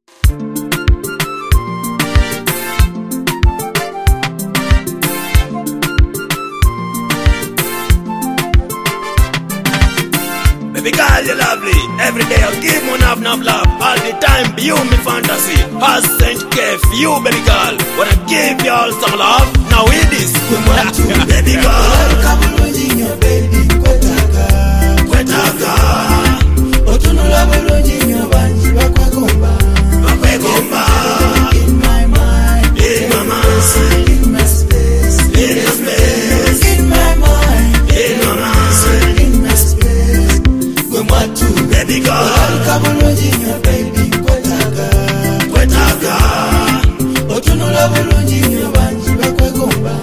Baby girl, you're lovely. Every day I'll give you enough love. All the time, you me fantasy. Has Saint K for you, baby girl. Wanna give y'all some love? Now it is. Baby girl, baby, kwetaka. Otunula bulungi nnyo bangi bakwegomba. In my mind, in my mind, in my space, in my space, in my mind, in my mind, in my space. Gwe mwatu, baby girl, olabika bulungi nnyo baby, kwetaka. Otunula bulungi nnyo bangi bakwegomba.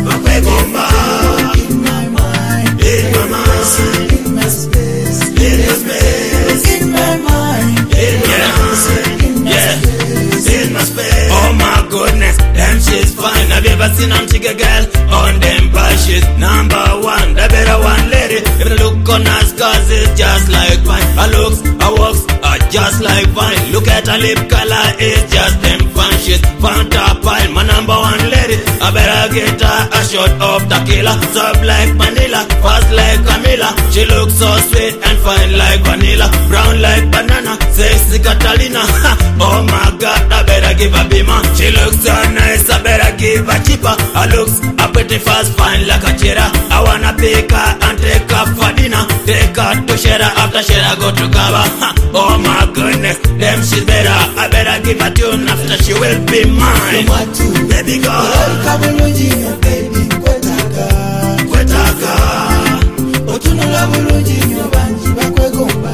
In my mind, in my mind, in my space, in my space, in my mind, in my mind, in my space. in my space. Oh my goodness, damn she's fine. Have you ever seen a chica girl on them bushes? Number one, the better one lady. If you look on us, cause it's just like wine. Her looks, her walks are just like wine. Look at her lip color, it's just them fine. She's Fanta pile, my number one lady. I better get her a shot of tequila. Soft like vanilla, fast like Camila. She looks so sweet and fine like vanilla. Brown like banana, sexy Catalina. Oh my God, I better give her beamer. She looks so nice, I better give her cheaper. Her looks are pretty fast, fine like a cheetah. I wanna pick her and take her for dinner. Take her to Shera, after Shera go to Kaba. Oh my goodness, damn she's better. I better give her tune after she will be mine. Baby girl, Olabika bulungi nnyo baby, kwetaka. otunula bulungi nnyo bangi bakwegomba.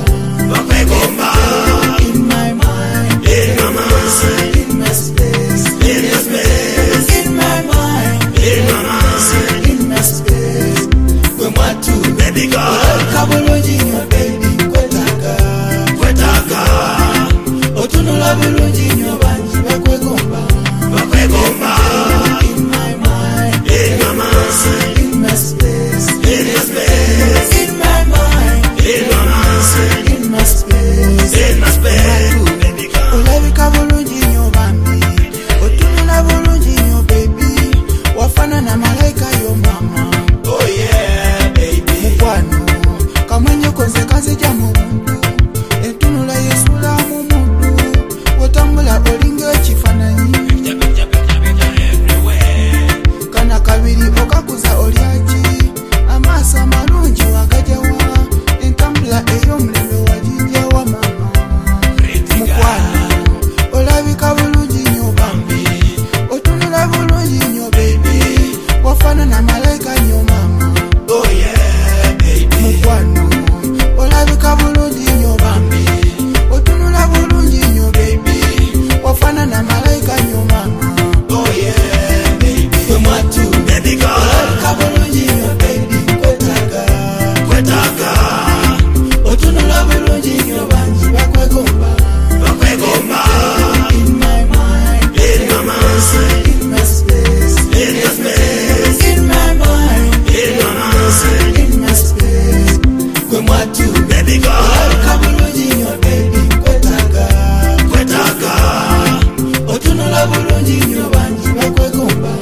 In my mind, In my mind, in my space, in my space, in my mind, in my mind, in my space. Gwe mwatu, baby girl, olabika bulungi nnyo baby, kwetaka. otunula bulungi nnyo bangi bakwegomba. In my mind, In my mind, in my space, in my space, in my mind, in my mind, in my space. in my space, baby girl. Olabika bulungi nnyo bambi, otunula bulungi nnyo baby, wafaanana malayika yo mama. Oh yeah, baby. Mukwano kamwenyeko nze kanzija mu muntu, entunula yeesula mu muntu, wotambula olinga ekifaananyi. Kana kabiri okakuza olyaki, amaaso amalungi wagajjawa, entambula ey'omulembe wagijjawa mama. Mukwano olabika bulungi nnyo bambi, otunula bulungi nnyo baby, wafaanana malayika nnyo mama. Oh yeah, baby. Mukwano olabika bulungi nnyo bambi, otunula bulungi nnyo baby, wafaanana malayika nnyo mama. Oh yeah, baby. Gwe mwatu, Baby girl, olabika bulungi nnyo baby, kwetaka. otunula bulungi nnyo bangi bakwegomba. In my mind, In my mind, in my space, in my space, in my mind, in my mind, in my space. Gwe mwatu, baby girl, olabika bulungi nnyo baby, kwetaka. otunula bulungi nnyo bangi bakwegomba.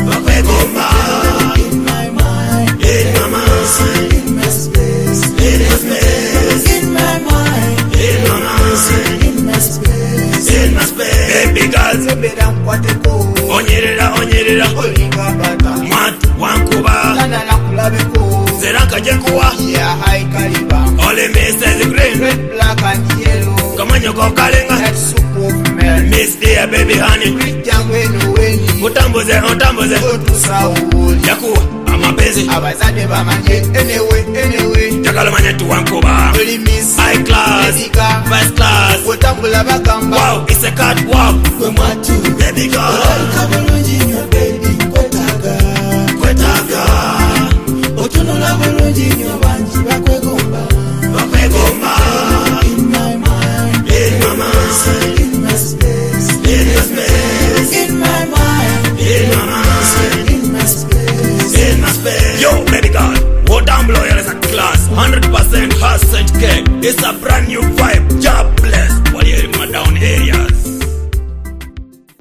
In my mind, In my mind, in my space, in my space, in my mind, in my mind, in my space. in my space. Baby girl, Zebera nkwateko, onyerera, olinga bata, mwatu wankuba. lana nakulabeko, Zera nkajenkuwa, ya high caliber, ole Mrs. Green. red, black and yellow, Kamanyoko kalenga, that soup of milk. Miss Dear baby honey. Jangu eno weni, Utambuze, otusawuli, yakuwa amapenzi. abazadde bamanye, anyway, Njagala manya tuwankuba. oli miss, High class, Medica, first class. otambula bagamba, Wow, it's a cat wow. gwe mwatu, Baby girl, olabika bulungi nnyo baby, kwetaka. otunula bulungi nnyo bangi bakwegomba. In my mind, In my mind, in my space, in my space, in my mind, in my mind, in my space. in my space. Yo, baby girl, what I'm loyal is a class. 100% has Saint K. It's a brand new vibe.